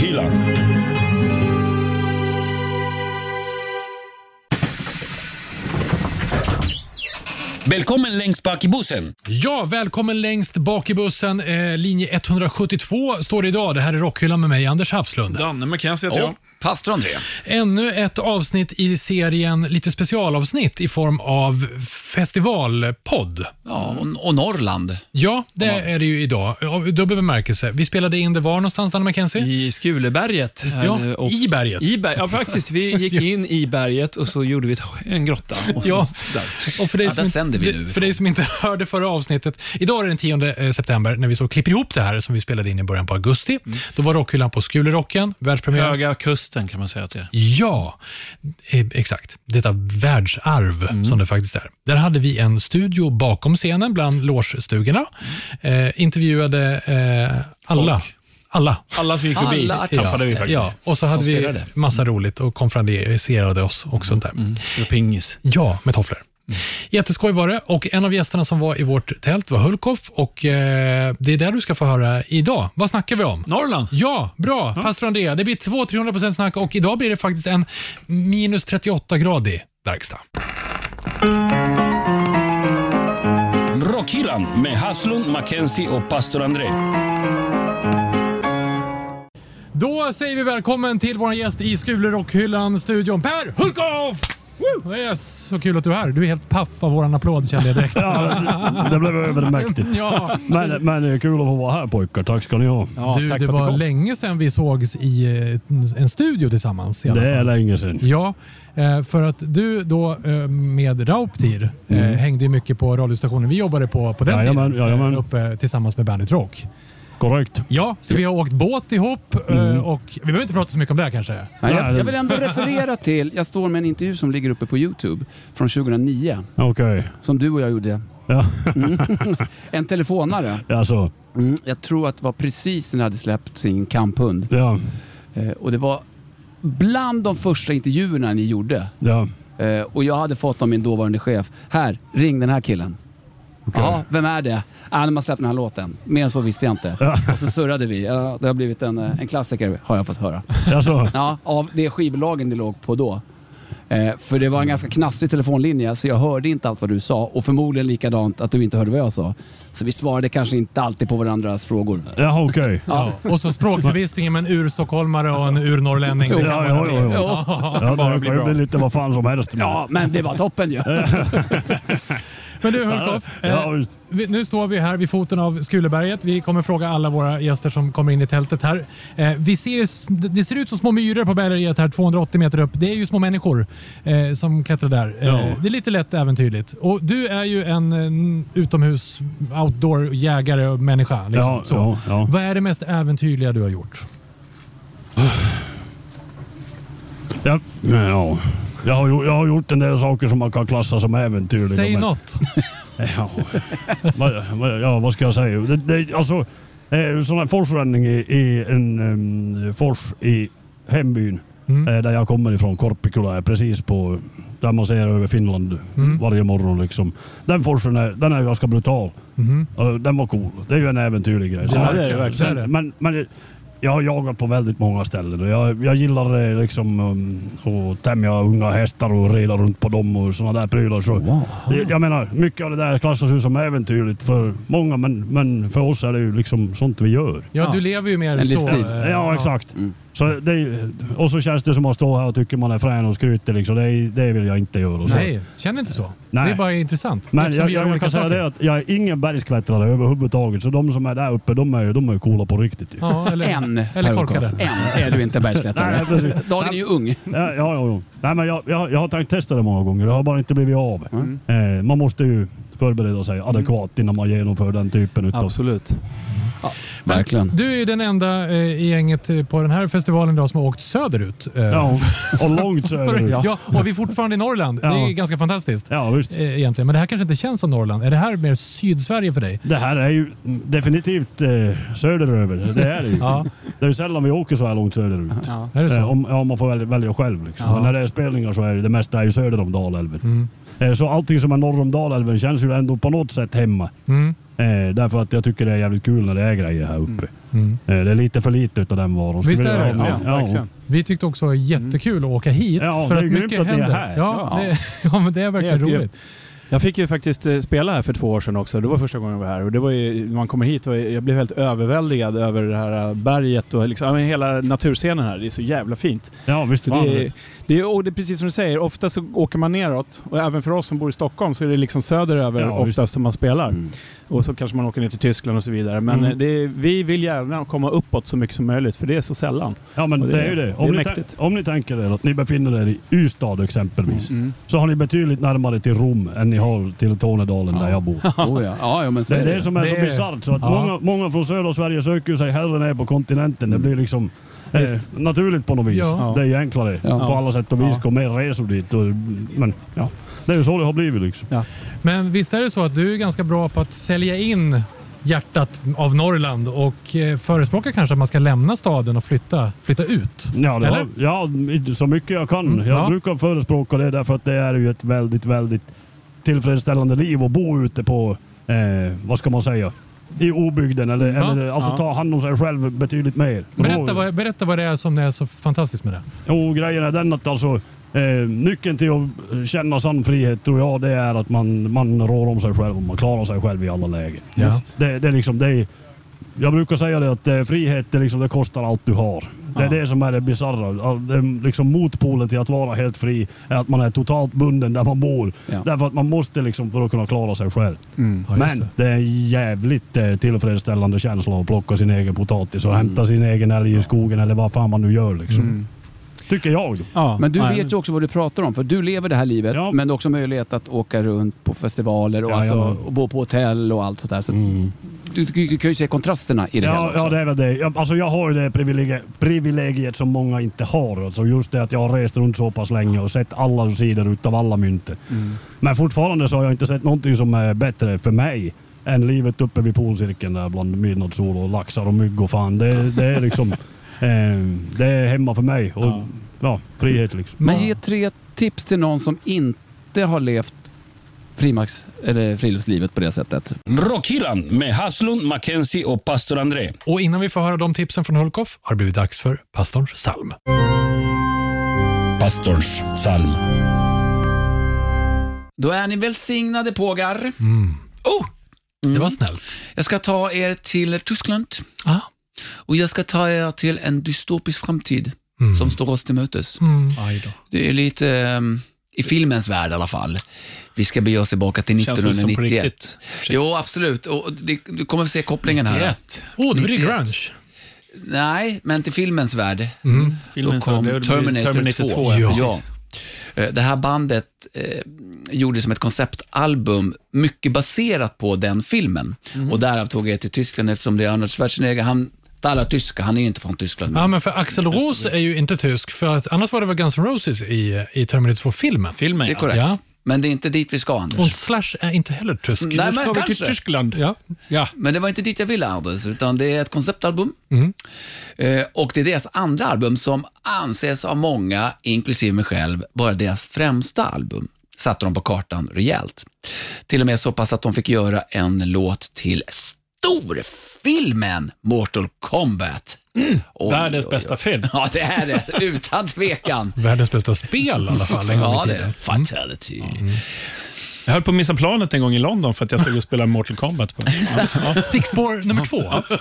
Rockhyllan. Välkommen längst bak i bussen. Ja, välkommen längst bak i bussen. Linje 172 står det idag. Det här är Rockhyllan med mig, Anders Hafslund. Danne McKenzie heter jag. Pastor André. Ännu ett avsnitt i serien, lite specialavsnitt i form av festivalpodd. Ja, och Norrland. Ja, det är det ju idag. Dubbel bemärkelse. Vi spelade in det var någonstans, Danne McKenzie? I Skuleberget. Ja, i berget. Ja, faktiskt. Vi gick in i berget och så gjorde vi en grotta. Och så, ja, där. Och för dig, för dig som inte hörde förra avsnittet, idag är den 10 september när vi så klipper ihop det här som vi spelade in i början på augusti. Då var Rockhyllan på Skulerocken, världspremiär. Höga kusten kan man säga att det är. Ja, exakt. Detta världsarv som det faktiskt är. Där hade vi en studio bakom scenen bland loge-stugorna. Intervjuade alla som gick förbi träffade vi faktiskt. Ja, och så hade vi massa roligt och konferenserade oss och sånt där. Med pingis. Ja, med tofflor. Jätteskoj var det, och en av gästerna som var i vårt tält var Hulkoff, och det är där du ska få höra idag. Vad snackar vi om? Norrland. Ja, bra. Pastor André, det blir 200-300% snack, och idag blir det faktiskt en minus 38-gradig verkstad. Rockhyllan med Hafslund, McKenzie och Pastor André. Då säger vi välkommen till vår gäst i Skulerockhyllan-studion, Per Hulkoff! Det är så kul att du är här. Du är helt paff av våran applåd, kände jag direkt. Ja, det blev övermäktigt. Ja. Men det är kul att få vara här, pojkar. Tack ska ni ha. Ja, det var länge sedan vi sågs i en studio tillsammans. I alla fall. Det är länge sedan. Ja, för att du då med Rauptir hängde ju mycket på radiostationen. Vi jobbade på den tiden uppe tillsammans med Bandit Rock. Korrekt. Ja, så vi har åkt båt ihop och vi behöver inte prata så mycket om det här kanske. Nej, jag vill ändå referera till, jag står med en intervju som ligger uppe på YouTube från 2009. Okej. Som du och jag gjorde. Ja. En telefonare. Ja, så. Jag tror att det var precis när jag hade släppt sin kamphund. Ja. Och det var bland de första intervjuerna ni gjorde. Ja. Och jag hade fått av min dåvarande chef. Här, ring den här killen. Okay. Ja, vem är det? När man släppte den här låten. Mer än så visste jag inte. Ja. Och så surrade vi. Ja, det har blivit en klassiker, har jag fått höra. Ja, så. Ja, av det skivbolagen det låg på då. För det var en ganska knastrig telefonlinje, så jag hörde inte allt vad du sa. Och förmodligen likadant att du inte hörde vad jag sa. Så vi svarade kanske inte alltid på varandras frågor. Ja, okej. Ja. Och så språkförvisningen med en ur-stockholmare och en ur-norrlänning. Ja, det kan ju bli lite vad fan som helst. Ja, men det var toppen ju. Men du, Hulkoff, nu står vi här vid foten av Skuleberget. Vi kommer fråga alla våra gäster som kommer in i tältet här. Det ser ut som små myror på berget här 280 meter upp. Det är ju små människor som klättrar där. Det är lite lätt äventyrligt. Och du är ju en utomhus outdoor jägare och människa. Liksom. Ja. Vad är det mest äventyrliga du har gjort? Ja. Jag har gjort en del saker som man kan klassa som äventyrliga. Säg något. Vad ska jag säga? Alltså, sån här forsränning i en fors i hembyn där jag kommer ifrån, Korpikula, är precis på där man ser över Finland varje morgon liksom. Den forsen den är ganska brutal. Den var cool. Det är ju en äventyrlig grej. Ja, det är det verkligen. Men jag har jagat på väldigt många ställen och jag gillar liksom att tämja unga hästar och rida runt på dem och såna där prylar. Så jag menar, mycket av det där klassas ju som äventyrligt för många, men för oss är det ju liksom sånt vi gör. Ja, du lever ju mer en så. livsstil. Ja, exakt. Så och så känns det som att stå här och tycker man är frän och skryter liksom. Det vill jag inte göra. Nej, känner inte så. Nej. Det är bara intressant. Men jag kan säga det att jag är ingen bergsklättrare överhuvudtaget, så de som är där uppe, de är coola på riktigt. Ja, eller korkade. Än är du inte bergsklättrare. Nej, dagen är ju ung. Ja. Nej, men jag har tänkt testa det många gånger. Det har bara inte blivit av. Man måste ju förbereda sig adekvat innan man genomför den typen utav... Absolut. Ja, verkligen. Du är den enda i gänget på den här festivalen idag som har åkt söderut. Ja, och långt söderut. Ja, och vi är fortfarande i Norrland. Det är ganska fantastiskt. Ja, visst. Egentligen. Men det här kanske inte känns som Norrland. Är det här mer Sydsverige för dig? Det här är ju definitivt söderöver. Det är det ju. Ja. Det är ju sällan vi åker så här långt söderut. Ja. Är det så? Om man får välja själv. Liksom. Men när det är spelningar så är det mesta är ju söder om Dalälven. Så allting som är norr om Dalälven känns ju ändå på något sätt hemma. Därför att jag tycker det är jävligt kul när det är grejer här uppe. Det är lite för lite utav den varan. Visst är det? Verkligen. Vi tyckte också att det var jättekul att åka hit. Ja, för det är att grymt mycket att ni är händer. här. Ja, men det är verkligen Helt roligt. Jag fick ju faktiskt spela här för 2 år sedan också. Det var första gången jag var här. Och det var ju, när man kommer hit och jag blev helt överväldigad över det här berget och liksom, hela naturscenen här. Det är så jävla fint. Ja, visst Så det är precis som du säger. Ofta så åker man neråt. Och även för oss som bor i Stockholm så är det liksom söderöver oftast som man spelar. Och så kanske man åker ner till Tyskland och så vidare. Men vi vill gärna komma uppåt så mycket som möjligt. För det är så sällan. Ja, men det är ju det. Om ni tänker er att ni befinner er i Ystad exempelvis. Så har ni betydligt närmare till Rom än ni har till Tornedalen där jag bor. Men det är det som är så bisarrt. Så att många från södra Sverige söker sig hellre ner på kontinenten. Det blir liksom naturligt på något vis. Det är ju enklare på alla sätt och vis. Gå mer resor dit. Men det är ju så det har blivit liksom. Men visst är det så att du är ganska bra på att sälja in hjärtat av Norrland och förespråkar kanske att man ska lämna staden och flytta ut? Ja, så mycket jag kan. Jag brukar förespråka det därför att det är ju ett väldigt, väldigt tillfredsställande liv att bo ute på, vad ska man säga, i obygden eller alltså ta hand om sig själv betydligt mer. Berätta vad det är som är så fantastiskt med det. Jo, grejen är den att alltså nyckeln till att känna sann frihet tror jag det är att man rår om sig själv och man klarar sig själv i alla lägen. Det är liksom jag brukar säga det att frihet det kostar allt du har. Det är det som är det bizarra. Liksom motpolen till att vara helt fri är att man är totalt bunden där man bor. Därför att man måste liksom för att kunna klara sig själv. Men det är en jävligt tillfredsställande känsla att plocka sin egen potatis och hämta sin egen älg i skogen eller vad fan man nu gör liksom. Tycker jag. Men du vet ju också vad du pratar om, för du lever det här livet, men du har också möjlighet att åka runt på festivaler och, och bo på hotell och allt sånt där. Så du kan ju se kontrasterna i det hela också. Ja, det är väl det. Jag har ju det privilegiet som många inte har. Alltså just det att jag har rest runt så pass länge och sett alla sidor utav alla mynter. Men fortfarande så har jag inte sett någonting som är bättre för mig än livet uppe vid polcirkeln där bland midnattssol och laxar och mygg och fan. Det är liksom det är hemma för mig och frihet liksom. Men ge 3 tips till någon som inte har levt friluftslivet på det sättet. Rockhyllan med Haslund, Mackenzie och pastor André. Och innan vi får höra de tipsen från Hulkoff har det blivit dags för pastorns psalm. Pastorns psalm. Då är ni välsignade pågar. Det var snällt. Jag ska ta er till Tyskland. Och jag ska ta er till en dystopisk framtid som står oss till mötes. Det är lite i filmens värld i alla fall. Vi ska bege oss tillbaka till 1991. Jo, absolut. Och du kommer att se kopplingen 91. här. Det blir grunge. Nej, men till filmens värld. Filmens då kom värld, Terminator 2. Ja. Det här bandet gjorde som ett konceptalbum mycket baserat på den filmen. Och därav tog jag till Tyskland eftersom det är Arnold Schwarzenegger. Han talar tyska, han är inte från Tyskland. Ja, men för Axl Rose är ju inte tysk, för att annars var det väl Guns N' Roses i Terminator 2-filmen. Det är korrekt. Ja. Men det är inte dit vi ska, Anders. Och Slash är inte heller tysk. Nej, men ska vi till Tyskland. Ja. Men det var inte dit jag ville, Anders, utan det är ett konceptalbum. Och det är deras andra album som anses av många, inklusive mig själv, vara deras främsta album. Satte de på kartan rejält. Till och med så pass att de fick göra en låt till storfilmen Mortal Kombat. Världens bästa film. Ja, det är det. Utan tvekan. Världens bästa spel i alla fall. Ja, det är Fatality. Jag höll på att missa planet en gång i London för att jag stod och spelade Mortal Kombat på. Stickspår nummer 2.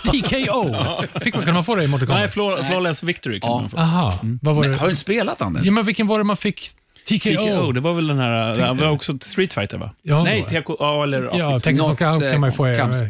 TKO. Kan man få det i Mortal Kombat? Nej, Flawless Victory kan man få. Aha. Vad var det? Har du spelat, Anders? Ja, men vilken var det man fick? TKO, det var väl den här, det var också Street Fighter, va? Ja, nej, TKO eller... Ja, tekniskt kan man få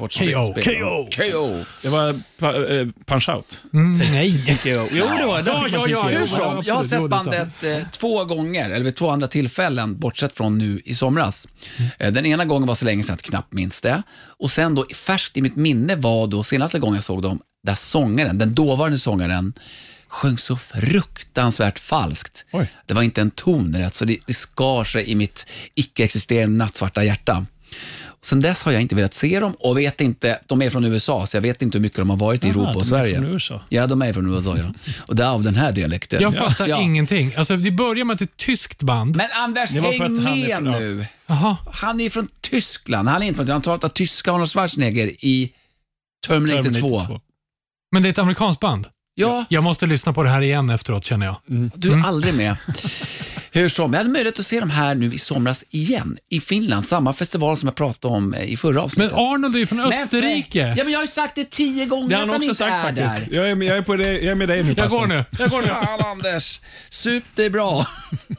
KO. Det var Punch-Out. Nej. TKO. Jo, det var ja. Jag har sett bandet 2 gånger, eller vid 2 andra tillfällen, bortsett från nu i somras. Den ena gången var så länge sedan att jag knappt minns det. Och sen då, färskt i mitt minne var då senaste gången jag såg dem, där sångaren, den dåvarande sångaren, sjöng så fruktansvärt falskt. Oj. Det var inte en ton rätt, så det skar sig i mitt icke-existerande nattsvarta hjärta. Sen dess har jag inte velat se dem och vet inte, de är från USA så jag vet inte hur mycket de har varit i Europa och Sverige. Från USA. Ja, de är från USA, ja. Och det är av den här dialekten. Jag fattar ingenting. Alltså, det börjar med ett tyskt band. Men Anders, häng med nu. Aha. Han är från Tyskland. Han är inte från han pratar tyska Arnold Schwarzenegger i Terminator 2. Men det är ett amerikanskt band? Ja. Jag måste lyssna på det här igen efteråt, känner jag. Du är aldrig med. Hur som, jag hade möjlighet att se dem här nu i somras igen i Finland, samma festival som jag pratade om i förra avsnittet. Men Arnold är ju från Österrike. Ja, men jag har ju sagt det 10 gånger. Det har han också sagt faktiskt. Jag är med dig nu. Jag går nu. Ja, Anders, sup det är bra.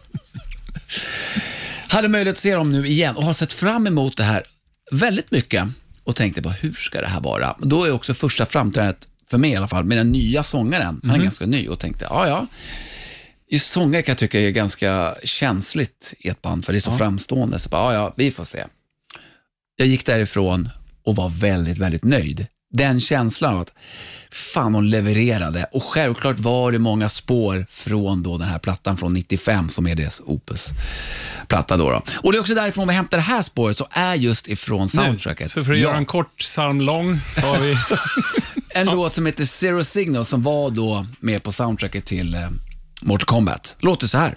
Hade möjlighet att se dem nu igen och har sett fram emot det här väldigt mycket och tänkte bara, hur ska det här vara? Då är också första framträdandet för mig i alla fall med den nya sångaren. Han är ganska ny och tänkte, ja. Just sångare kan jag tycka är ganska känsligt i ett band för det är så framstående. Så bara, ja, vi får se. Jag gick därifrån och var väldigt, väldigt nöjd. Den känslan av att fan hon levererade. Och självklart var det många spår från då den här plattan från 95 som är deras Opus-platta då. Och det är också därifrån vi hämtar det här spåret så är just ifrån soundtracket. Så för att göra en kort psalm lång så har vi... en låt som heter Zero Signal som var då med på soundtracket till Mortal Kombat. Låter så här.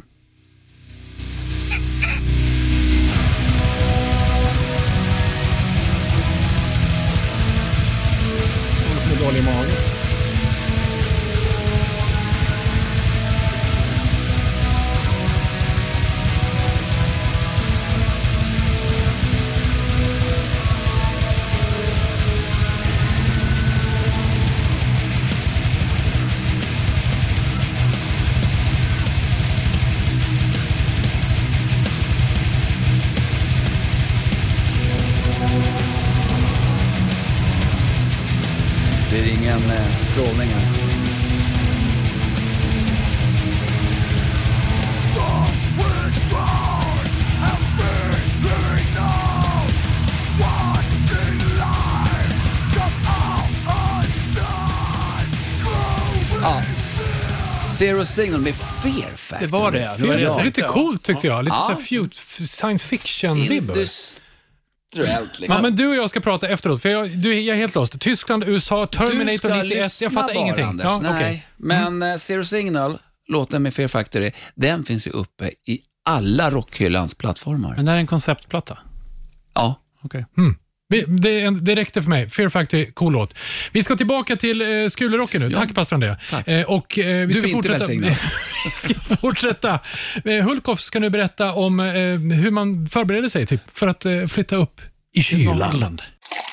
Som är dålig i magen. Det är ingen strålning här. Ja. Zero Signal med Fear Factory. Det var det. Det var lite coolt tyckte jag. Lite så science fiction-vibbar. Liksom. Ja, men du och jag ska prata efteråt, för jag är helt lost. Tyskland, USA, Terminator 91, jag fattar ingenting. Anders. Ja, nej, okay. men Zero Signal, låten med Fear Factory, den finns ju uppe i alla Rockhyllans plattformar. Men det är en konceptplatta? Ja. Okej. Det räckte för mig. Fear Factory, cool låt. Vi ska tillbaka till Skulerocken nu. Tack Pastor André. Och vi ska fortsätta. Vi ska fortsätta. Hultkoff ska nu berätta om hur man förbereder sig typ, för att flytta upp i kylan.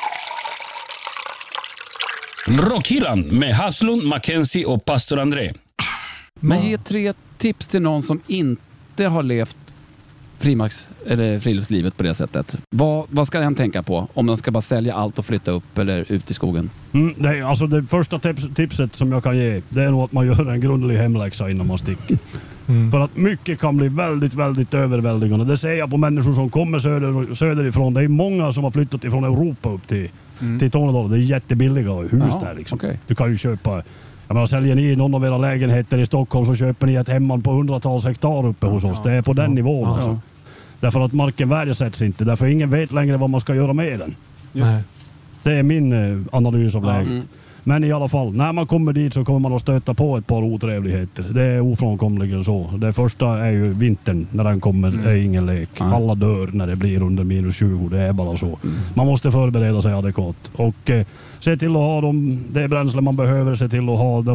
Rockhyllan med Haslund, Mackenzie och Pastor André. Men ge 3 tips till någon som inte har levt friluftslivet på det sättet. Vad ska den tänka på om den ska bara sälja allt och flytta upp eller ut i skogen? Det första tipset som jag kan ge, det är nog att man gör en grundlig hemläxa innan man sticker. För att mycket kan bli väldigt, väldigt överväldigande. Det ser jag på människor som kommer söderifrån. Det är många som har flyttat ifrån Europa upp till Tornedalen. Det är jättebilliga hus där liksom. Okay. Du kan ju köpa... säljer ni någon av era lägenheter i Stockholm så köper ni ett hemman på 100-tals hektar uppe hos oss. Det är på den nivån alltså. Därför att marken värdesätts inte. Därför ingen vet längre vad man ska göra med den. Det är min analys av läget. Men i alla fall, när man kommer dit så kommer man att stöta på ett par otrevligheter. Det är ofrånkomligen så. Det första är ju vintern, när den kommer, är ingen lek. Alla dör när det blir under -20, det är bara så. Man måste förbereda sig adekvat. Och se till att ha det bränsle man behöver, se till att ha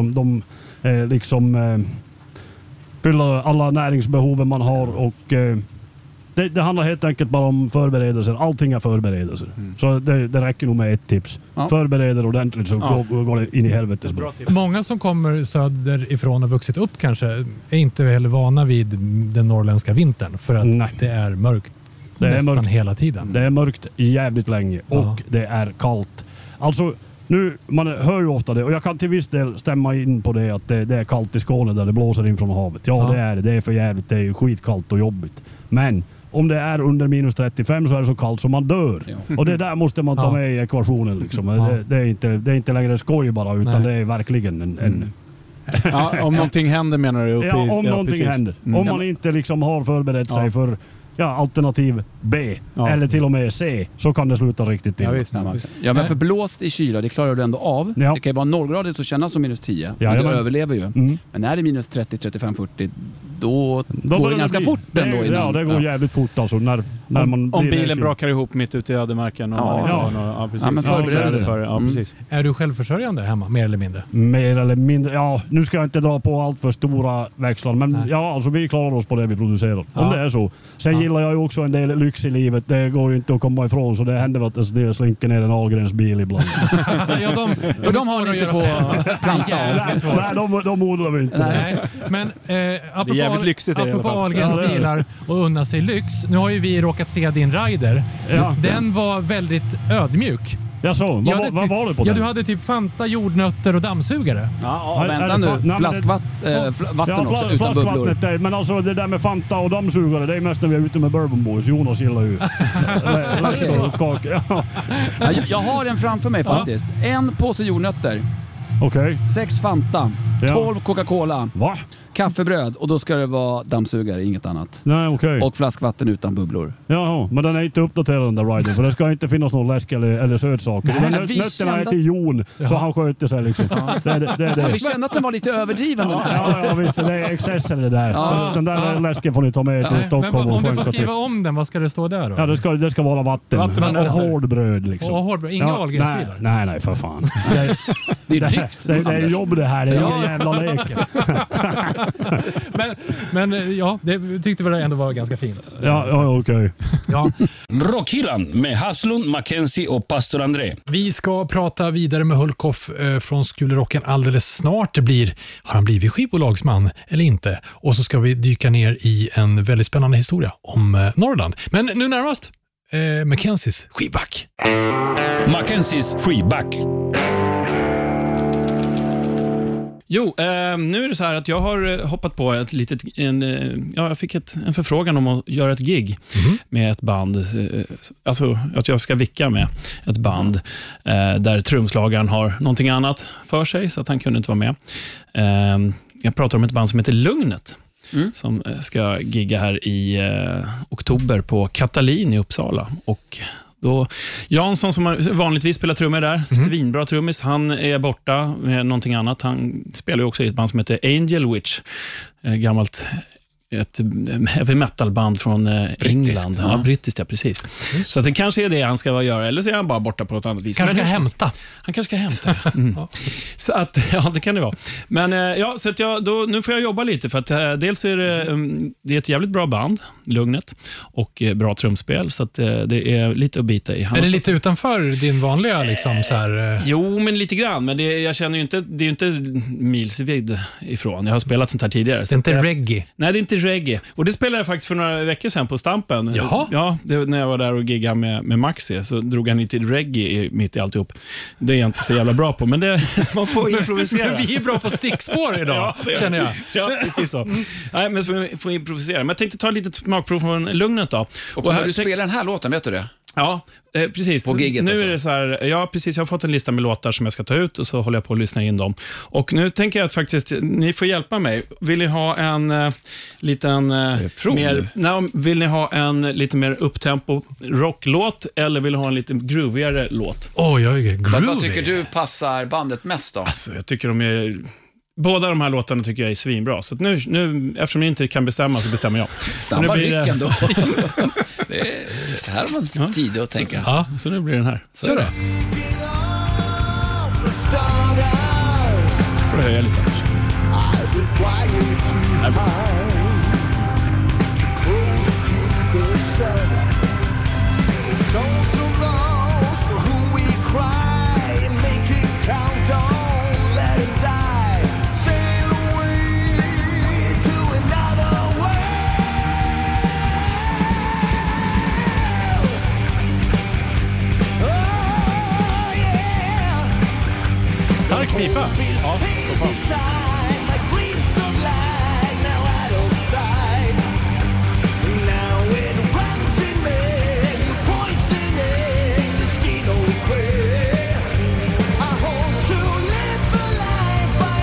fylla alla näringsbehoven man har och det handlar helt enkelt bara om förberedelser. Allting är förberedelser. Så det räcker nog med ett tips. Förbereder ordentligt så går det in i helvetes bra. Många som kommer söderifrån och vuxit upp kanske är inte heller vana vid den norrländska vintern för att det är mörkt nästan hela tiden. Det är mörkt jävligt länge och det är kallt. Alltså nu, man hör ju ofta det och jag kan till viss del stämma in på det att det är kallt i Skåne där det blåser in från havet. Det är för jävligt, det är skitkallt och jobbigt. Men om det är under -35 så är det så kallt som man dör. Och det där måste man ta med i ekvationen liksom. Det är inte längre skoj bara utan det är verkligen en om någonting händer menar du? Om någonting händer. Om man inte liksom har förberett sig för alternativ B eller till och med C, så kan det sluta riktigt illa. Ja, visst. Ja, men för blåst i kyla, det klarar du ändå av. Ja. Det kan ju vara 0 grader så kännas som minus 10. Ja, men du överlever ju. Men när det är minus 30, 35, 40, då går det ganska fort ändå. Ja, det går jävligt fort alltså. När man om bilen brakar ihop mitt ute i ödemarken. Precis. Ja, men förberedelse för. Precis. Är du självförsörjande hemma, mer eller mindre? Mer eller mindre. Ja, nu ska jag inte dra på allt för stora växlar, men alltså vi klarar oss på det vi producerar. Om det är så. Sen gillar jag ju också en del lyx i livet. Det går ju inte att komma ifrån, så det händer att det slinker ner en Ahlgrens bil ibland. För de har ni inte på planta. Nej, de odlar vi inte. Nej. Men apropå Ahlgrens bilar och unna sig lyx. Nu har ju vi råkat se din rider. Ja. Den var väldigt ödmjuk. Jaså, vad var det på den? Ja, du hade typ Fanta, jordnötter och dammsugare. Ja, vänta nu. Flaskvatten också, utan bubblor. Där, men alltså det där med Fanta och dammsugare, det är mest när vi är ute med Bourbon Boys. Jonas gillar ju Jag har en framför mig faktiskt. En påse jordnötter. Okej. 6 Fanta. 12 Coca-Cola. Va? Kaffebröd, och då ska det vara dammsugare, inget annat. Nej, okej. Och flaskvatten utan bubblor. Ja, men den är inte uppdaterad den där riden, för det ska inte finnas någon läsk eller sötsaker. Nötterna är till Jon, så han sköter sig liksom. Det. Vi kände att den var lite överdriven den här. Ja, visst, det är excesser det där. Den där läsken får ni ta med till Stockholm. Men om du får skriva om den, vad ska det stå där då? Ja, det ska vara vatten och hårdbröd liksom. Och hårdbröd, inga Ahlgrensbilar? Nej, för fan. Det är lyx. Det är jobb det här, det är ingen jävla lek. Men ja, det tyckte vi ändå var ganska fint. Ja, okej. Ja. Rockhyllan med Haslund, Mackenzie och pastor André. Vi ska prata vidare med Hultkoff från Skulerocken alldeles snart. Har han blivit skivbolagsman eller inte? Och så ska vi dyka ner i en väldigt spännande historia om Norrland. Men nu närmast Mackenzies skivback. Mackenzies freeback. Jo, nu är det så här att jag har hoppat på jag fick en förfrågan om att göra ett gig med ett band. Alltså att jag ska vicka med ett band där trumslagaren har någonting annat för sig, så att han kunde inte vara med. Jag pratar om ett band som heter Lugnet. Som ska gigga här i oktober på Katalin i Uppsala. Och då Jansson, som vanligtvis spelar trummor där, svinbra trummis, han är borta med någonting annat. Han spelar ju också i ett band som heter Angel Witch, gammalt ett heavy metal-band från England. Ja, brittiskt, ja, precis. Så att det kanske är det han ska göra, eller så är han bara borta på något annat vis. Kanske ska hämta. Han kanske ska hämta. Så att, ja, det kan det vara. Men ja, så att nu får jag jobba lite, för att dels är det är ett jävligt bra band, Lugnet, och bra trumspel, så att det är lite att bita i. Är det lite utanför din vanliga liksom så här? Jo, men lite grann, men jag känner ju inte, det är ju inte milsvid ifrån. Jag har spelat sånt här tidigare. Det är inte reggae. Nej, det är inte reggae. Och det spelade jag faktiskt för några veckor sedan på Stampen. Jaha. Ja, när jag var där och giggade med Maxi, så drog han till reggae mitt i alltihop. Det är jag inte så jävla bra på, men man får improvisera. Vi är bra på stickspår idag, känner jag. Ja, precis så. Nej, men så får improvisera. Men jag tänkte ta ett litet smakprov från Lugnet då. Och när du spelar den här låten, vet du det? Ja, precis. På gigget nu är det så här, ja precis, jag har fått en lista med låtar som jag ska ta ut, och så håller jag på att lyssna in dem. Och nu tänker jag att faktiskt, ni får hjälpa mig. Vill ni ha en liten vill ni ha en lite mer upptempo rocklåt, eller vill ni ha en lite groovigare låt? Groovy. Vad tycker du passar bandet mest då? Alltså, jag tycker båda de här låtarna tycker jag är svinbra. Så att nu, eftersom ni inte kan bestämma, så bestämmer jag. Snabba rycken då. Det här har man tid att tänka. Ja, så nu blir den här. Kör det. Får du höja lite. Stark pipa. Ja, så fan.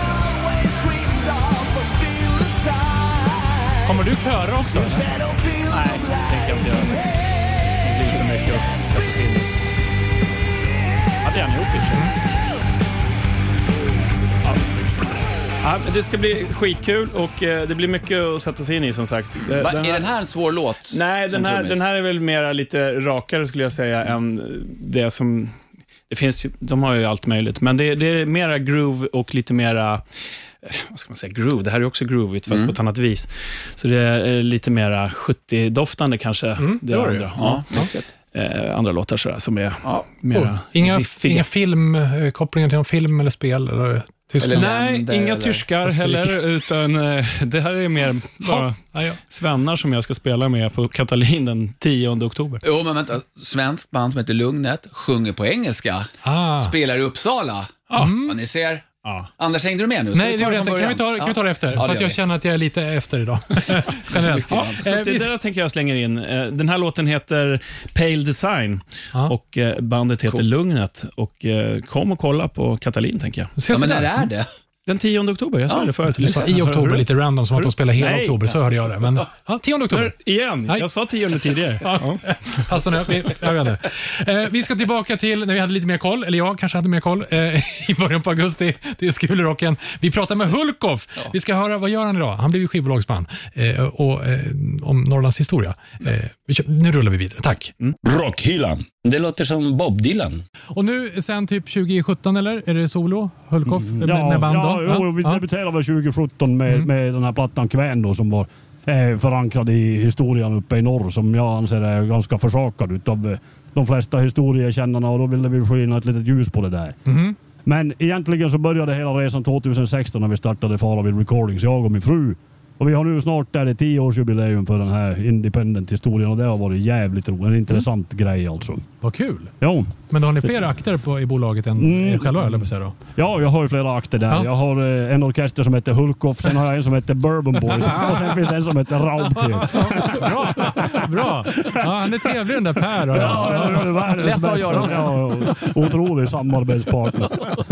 Kommer du köra också? Eller? Nej, det tänker jag inte göra faktiskt. Det blir för mycket att sätta sig in i. Ja, det har ni gjort i. Ja, det ska bli skitkul och det blir mycket att sätta sig in i som sagt. Är den här en svår låt? Nej, den här är väl mer lite rakare skulle jag säga än det som... Det finns ju, de har ju allt möjligt, men det är mera groove och lite mera... Vad ska man säga? Groove. Det här är också groovigt fast på ett annat vis. Så det är lite mera 70-doftande kanske. Det är andra. Ja. Andra låtar sådär, som är mera Inga filmkopplingar till någon film eller spel eller Tyskland? Nej, inga tyskar heller, utan det här är mer bara svennar som jag ska spela med på Katalin den 10 oktober. Jo, men vänta. Svensk band som heter Lugnet sjunger på engelska. Spelar i Uppsala. Och ni ser... Anders, hängde du med nu? Nej, det gjorde jag inte. Kan vi ta det efter? För att jag känner att jag är lite efter idag. Generellt. Så det där tänker jag slänga in. Den här låten heter Pale Design och bandet heter Lugnet. Och kom och kolla på Katalin, tänker jag. Men när är det? Den 10 oktober, jag sa det förut. I oktober, lite random, som att de spelar hela oktober, så hörde jag det. Men 10 oktober. Igen, jag sa 10 tidigare. Passar nu, jag vet inte. Vi ska tillbaka till när vi hade lite mer koll, eller jag kanske hade mer koll, i början på augusti. Det är Skulerocken. Vi pratar med Hulkoff. Vi ska höra, vad gör han idag? Han blev ju skivbolagsman. Och om Norrlands historia. Nu rullar vi vidare, tack. Rockhyllan. Det låter som Bob Dylan. Och nu sen typ 2017 eller? Är det solo? Hulkoff med band då? Vi debuterade väl 2017 med den här plattan Kvän då, som var förankrad i historien uppe i norr, som jag anser är ganska försakad utav de flesta historiekännarna, och då ville vi skina ett litet ljus på det där. Men egentligen så började hela resan 2016 när vi startade Faravid Recordings, jag och min fru. Och vi har nu snart 10-årsjubileum för den här independent-historien, och det har varit jävligt roligt. En intressant grej alltså. Vad kul. Ja. Men har ni fler akter i bolaget än er själva, eller vad säger du? Ja, jag har ju flera akter där. Ja. Jag har en orkester som heter Hulkoff, sen har jag en som heter Bourbon Boys och sen finns en som heter Raubtier. Bra. Ja, han är trevlig den där Per. Lätt att göra. Ja, otrolig samarbetspartner.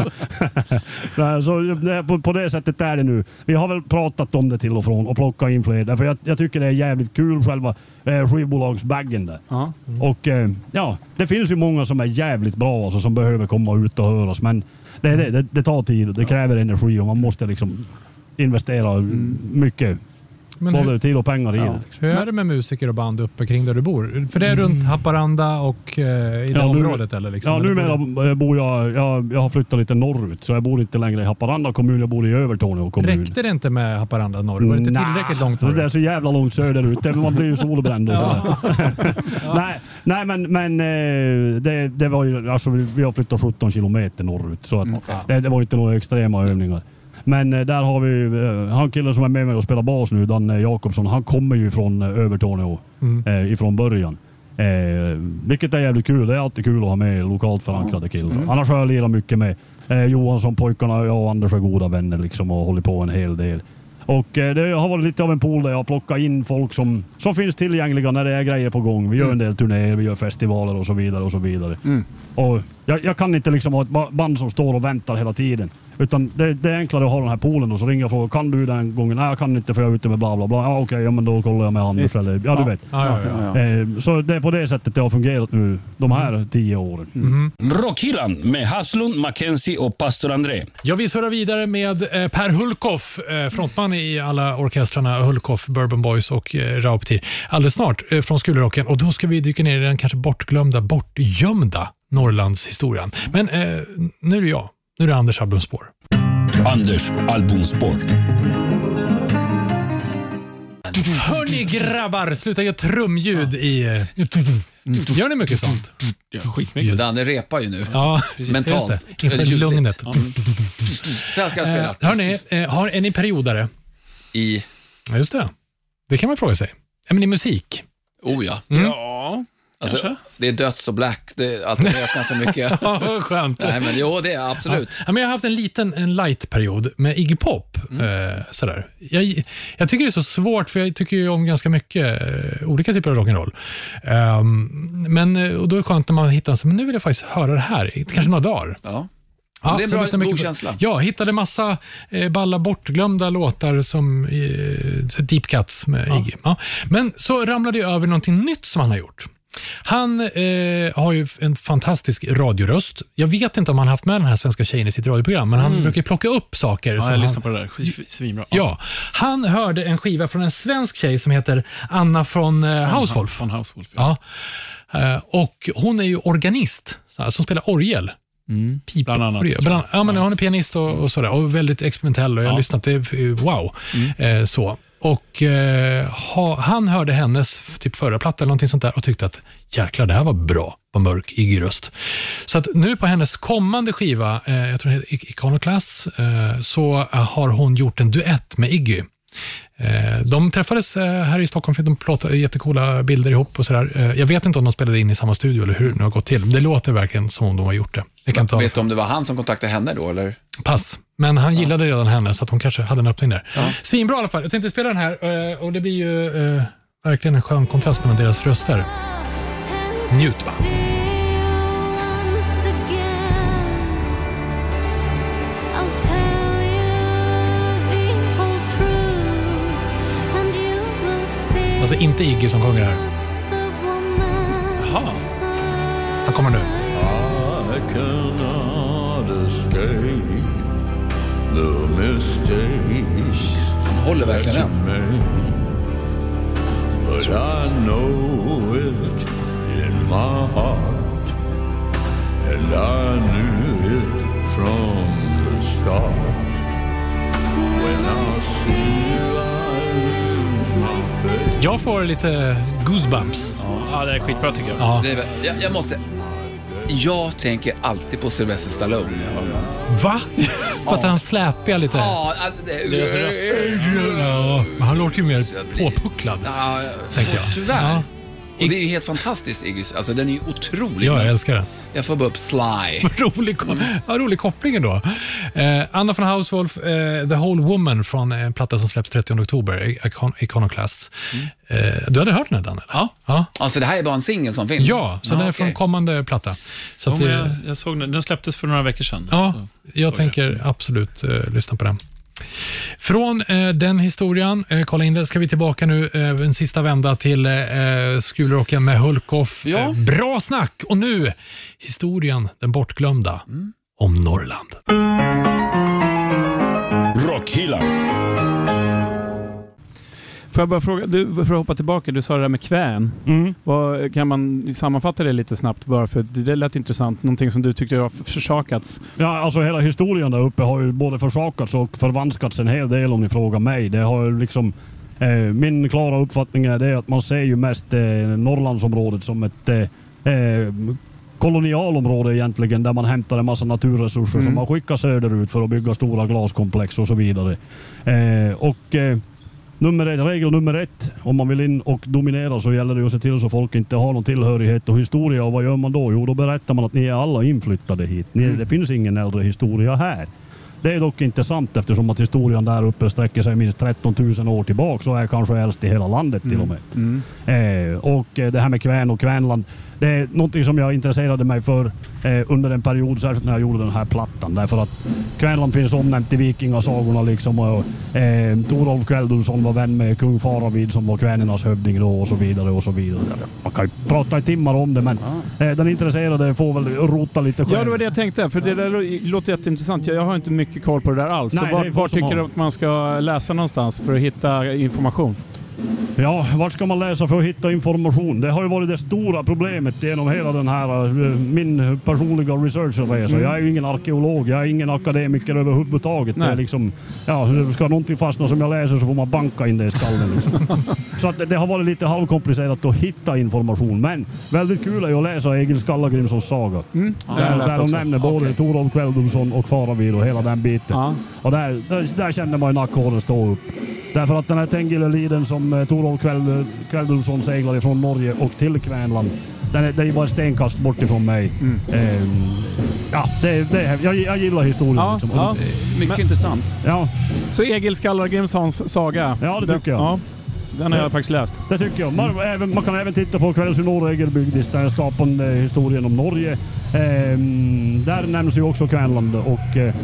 Så på det sättet är det nu. Vi har väl pratat om det till och från och plocka in fler. Därför jag tycker det är jävligt kul själva skivbolagsbaggen där. Och det finns ju många som är jävligt bra, alltså, som behöver komma ut och höras, men det tar tid, det kräver energi och man måste liksom investera mycket. Men både tid och pengar i det. Liksom. Hur är det med musiker och band uppe kring där du bor? För det är runt Haparanda och i det området eller liksom? Ja, numera bor jag har flyttat lite norrut, så jag bor inte längre i Haparanda kommun, jag bor i Övertorneå kommun. Räckte det inte med Haparanda norr? Var det inte tillräckligt långt norr? Det är så jävla långt söderut, man blir ju solbränd och sådär. Nej, men det var ju, alltså vi har flyttat 17 kilometer norrut, så att det var inte några extrema övningar. Men där har vi han killen som är med mig och spelar bas nu, Danne Jakobsson. Han kommer ju från Övertorneå ifrån början. Vilket är jävligt kul. Det är alltid kul att ha med lokalt förankrade killar. Annars har jag lirat mycket med Johansson, pojkarna. Jag och Anders är goda vänner liksom, och håller på en hel del. Och det har varit lite av en pool där jag plockar in folk som finns tillgängliga när det är grejer på gång. Vi gör en del turnéer, vi gör festivaler och så vidare och så vidare. Och jag kan inte liksom ha ett band som står och väntar hela tiden. Utan det är enklare att ha den här poolen och så ringer jag och frågar, kan du den gången? Nej, jag kan inte för jag är ute med bla bla bla. Ja, okej, men då kollar jag med Anders. Eller, du vet. Ja. Så det är på det sättet det har fungerat nu de här 10 åren. Rockhyllan med Haslund, Mackenzie och Pastor André. Ja, vi surrar vidare med Per Hulkoff, frontman i alla orkestrarna Hulkoff, Bourbon Boys och Raubtier. Alldeles snart från Skulerocken, och då ska vi dyka ner i den kanske bortgömda Norrlands historien. Men nu är det jag. Nu är det Anders albumspår. Anders albumspår. Hörni grabbar, sluta göra trumljud i... Gör ni mycket sånt? Skitmycket. Danne repar ju nu. Ja, mentalt. Inför lugnet. Så här ska jag spela. Hörni, är ni periodare? Ja, just det. Det kan man fråga sig. Men i musik? Oh ja. Ja. Alltså, det är döds och black. Det är alltid ganska mycket. Ja, skönt. Nej, men jo, det är absolut. Ja, men jag har haft en light-period med Iggy Pop. Sådär. Jag tycker det är så svårt, för jag tycker ju om ganska mycket olika typer av rock'n'roll. Och då är det skönt när man hittar så, men nu vill jag faktiskt höra det här. Kanske några dagar. Ja. Ja, det är en bra god känsla. Ja, hittade massa balla bortglömda låtar som Deep Cuts med Iggy. Ja. Men så ramlade jag över någonting nytt som han har gjort. Han har ju en fantastisk radioröst. Jag vet inte om han haft med den här svenska tjejen i sitt radioprogram, men han brukar plocka upp saker. Ja, jag lyssnar på det där. Svinbra. Ja, han hörde en skiva från en svensk tjej som heter Anna från Hauswolf. Från Hauswolf, ja. Och hon är ju organist som spelar orgel. Bland annat. Ja, men hon är pianist och sådär. Och väldigt experimentell och jag har lyssnat till wow. Så. Och han hörde hennes typ förra platta eller någonting sånt där och tyckte att jäklar, det här var bra på mörk Iggy-röst. Så att nu på hennes kommande skiva, jag tror det heter Iconoclasts, så har hon gjort en duett med Iggy. De träffades här i Stockholm, fick de plåta jättekola bilder ihop och sådär. Jag vet inte om de spelade in i samma studio eller hur det har gått till. Det låter verkligen som om de har gjort det. Vet du om det var han som kontaktade henne då, eller? Pass. Men han gillade redan henne så att hon kanske hade en öppning där. Ja. Svinbra i alla fall. Jag tänkte spela den här och det blir ju verkligen en skön kontrast mellan deras röster. Njut, va? Alltså inte Iggy som sjunger här. Jaha. Han kommer nu. I cannot escape the mistakes. Han håller verkligen den. But I know it in my heart, and I knew it from the start. When I see life my face. Jag får lite goosebumps. Ja, det är skitbra tycker jag. Ja. Jag måste... Jag tänker alltid på Sylvester Stallone. Va? För att han släpar lite. Ja, deras röst. Ja, han låter ju mer påpucklad. Ja, tänker jag. Tyvärr. Ja. Och det är ju helt fantastiskt, Iggy. Alltså den är ju otrolig. Ja, jag älskar den. Jag får bara upp Sly. rolig koppling ändå. Anna från Hauswolf, The Whole Woman från en platta som släpps 30 oktober, Iconoclasts. Du hade hört den här, Daniel? Ja. Alltså det här är bara en singel som finns? Ja, så den är från kommande platta. Så att, jag såg den släpptes för några veckor sedan. Ja, jag tänker absolut lyssna på den. Från den historien, kolla in det, ska vi tillbaka nu en sista vända till Skulrocken med Hulkoff. Ja. Bra snack! Och nu historien, den bortglömda om Norrland. Rockhyllan. Får jag bara fråga, för att hoppa tillbaka, du sa det där med kvän. Kan man sammanfatta det lite snabbt bara, för det lät intressant, någonting som du tyckte har försakats? Ja, alltså hela historien där uppe har ju både försakats och förvanskats en hel del om ni frågar mig. Det har ju liksom, min klara uppfattning är det att man ser ju mest Norrlandsområdet som ett kolonialområde egentligen, där man hämtar en massa naturresurser som man skickar söderut för att bygga stora glaskomplex och så vidare. Regel nummer 1, om man vill in och dominera så gäller det att se till så folk inte har någon tillhörighet och historia. Och vad gör man då? Jo, då berättar man att ni är alla inflyttade hit. Det finns ingen äldre historia här. Det är dock inte sant, eftersom att historien där uppe sträcker sig minst 13 000 år tillbaka och är kanske äldst i hela landet till och med. Och det här med kvän och kvänland, det är någonting som jag intresserade mig för under en period, särskilt när jag gjorde den här plattan. Därför att Kvänland finns omnämnt i vikingasagorna liksom, och Torolf Kväldulsson var vän med kung Faravid som var kvänernas hövding då, och så vidare och så vidare. Man kan ju prata i timmar om det, men den intresserade får väl rota lite själv. Ja, det var det jag tänkte, för det där låter jätteintressant. Jag har inte mycket koll på det där alls. Nej, så var tycker du att man ska läsa någonstans för att hitta information? Ja, vart ska man läsa för att hitta information? Det har ju varit det stora problemet genom hela den här min personliga researcherresa. Jag är ju ingen arkeolog, jag är ingen akademiker överhuvudtaget. Det är liksom, ska någonting fastna som jag läser så får man banka in det i skallen liksom. Så att det har varit lite halvkomplicerat att hitta information, men väldigt kul är ju att läsa Egil Skallagrimssons saga. Där de nämner både Torolf Kväldulsson och Faravid och hela den biten. Och där känner man ju nackhåren stå upp. Därför att den här Tengileliden som Torolf Kväldulsson seglar ifrån Norge och till Kvänland, det är ju bara ett stenkast bort ifrån mig. Jag gillar historien. Liksom. Mycket intressant. Ja. Så Egil Skallagrimssons saga. Ja, det tycker jag. Den har jag faktiskt läst. Det tycker jag. Man kan även titta på Kvälls hur Norge byggdes, den skapande historien om Norge. Där nämns ju också Kvänland. Och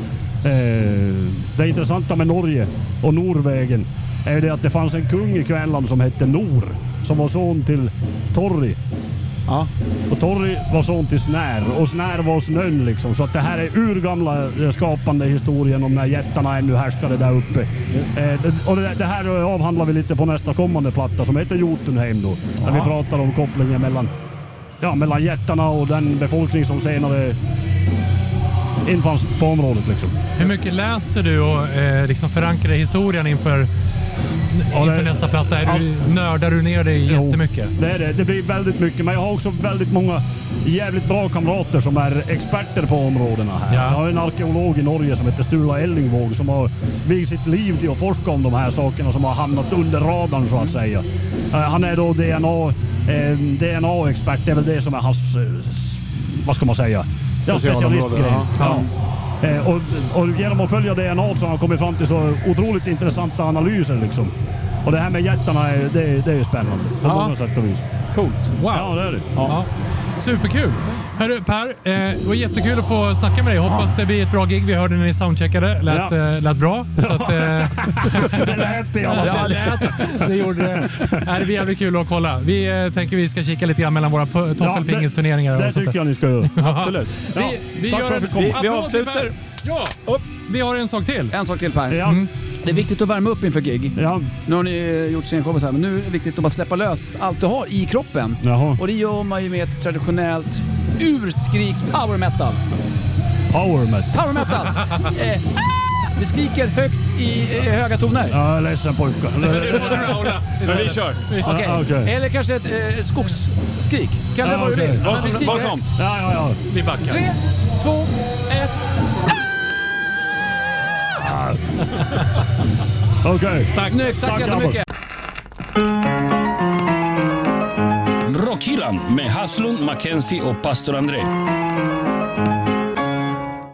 det intressanta med Norge och Norvägen är det att det fanns en kung i Kvänland som hette Nor, som var son till Torri. Ja. Och Torri var son till Snär, och Snär var snön liksom. Så att det här är urgamla skapande historien om när jättarna ännu härskade där uppe. Och det här avhandlar vi lite på nästa kommande platta som heter Jotunheim då. Där vi pratar om kopplingen mellan jättarna och den befolkning som senare infanns på området liksom. Hur mycket läser du och liksom förankrar historien inför nästa platta? Nördar du ner dig jättemycket? Det är det. Det blir väldigt mycket. Men jag har också väldigt många jävligt bra kamrater som är experter på områdena här. Jag har en arkeolog i Norge som heter Sturla Ellingvåg som har vigt sitt liv till att forska om de här sakerna som har hamnat under radarn så att säga. Han är då DNA-expert. Det är väl det som är hans, vad ska man säga? Specialistgrej. Och genom att följa DNA så har han kommit fram till så otroligt intressanta analyser liksom. Och det här med jättarna det är spännande på många sätt och vis. Coolt. Wow. Ja, det är det. Ja. Superkul. Hörru Per, det var jättekul att få snacka med dig. Hoppas det blir ett bra gig. Vi hörde när ni soundcheckade. Lät bra. Så att, det lät i alla fall. Det gjorde det. Det blir jävligt kul att kolla. Vi tänker vi ska kika lite grann mellan våra toffelpingisturneringar. Det tycker jag ni ska göra. Absolut. Tack för att vi kom. Vi avslutar. Ja, vi har en sak till. En sak till Per. Ja. Det är viktigt att värma upp inför gig. Ja. Nu har ni gjort scenkshow så här, men nu är det viktigt att bara släppa lös allt du har i kroppen. Jaha. Och det gör man ju med ett traditionellt urskriks power metal. Power metal. Power metal. Vi skriker högt i höga toner. Ja, jag är ledsen pojkar. Men vi kör. Okay. Eller kanske ett skogsskrik. Kan det vara det vill? Vad som? Ja. Vi backar. 3, 2, 1. Okej. Snyggt, tack så jättemycket. Rockhyllan med Haslund, Mackenzie och Pastor André.